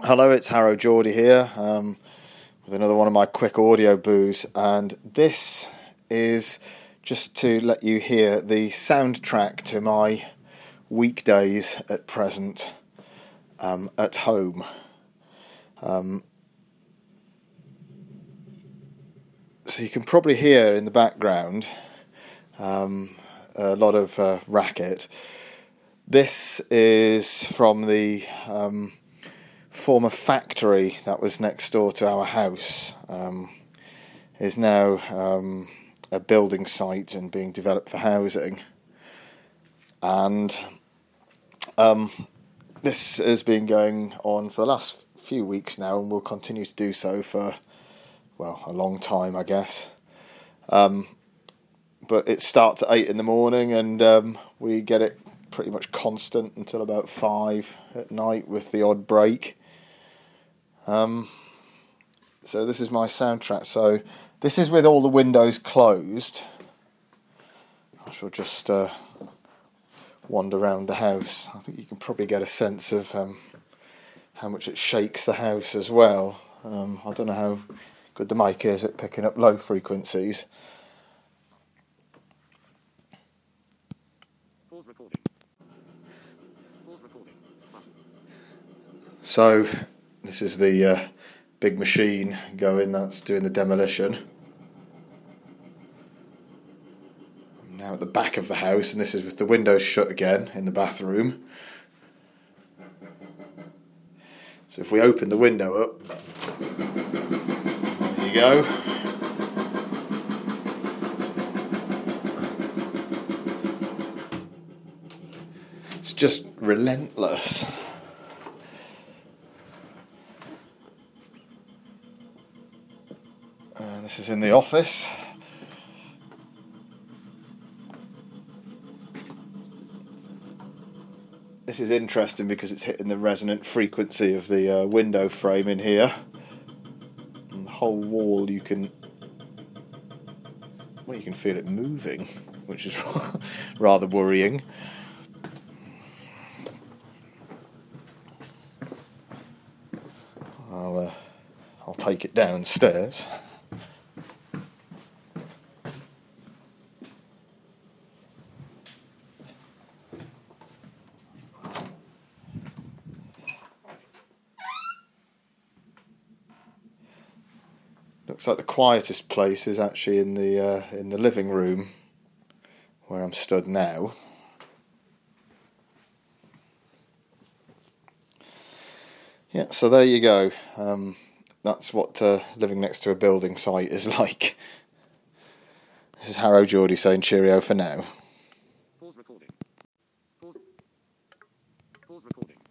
Hello, it's Harrow Geordie here with another one of my quick audio boos, and this is just to let you hear the soundtrack to my weekdays at present at home. So you can probably hear in the background a lot of racket. This is from the former factory that was next door to our house. Is now a building site and being developed for housing, and this has been going on for the last few weeks now and will continue to do so for, well, a long time, I guess. But it starts at 8 in the morning and we get it pretty much constant until about 5 at night with the odd break. So this is my soundtrack. So this is with all the windows closed. I shall just wander around the house. I think you can probably get a sense of how much it shakes the house as well. I don't know how good the mic is at picking up low frequencies. Pause recording. Pause recording. Button. So this is the big machine going that's doing the demolition. I'm now at the back of the house, and this is with the windows shut again in the bathroom. So if we open the window up, there you go. It's just relentless. This is in the office. This is interesting because it's hitting the resonant frequency of the window frame in here. And the whole wall, you can feel it moving, which is rather worrying. I'll take it downstairs. Looks like the quietest place is actually in the living room, where I'm stood now. Yeah, so there you go. That's what living next to a building site is like. This is Harrow Geordie saying cheerio for now. Pause recording. Pause. Pause recording.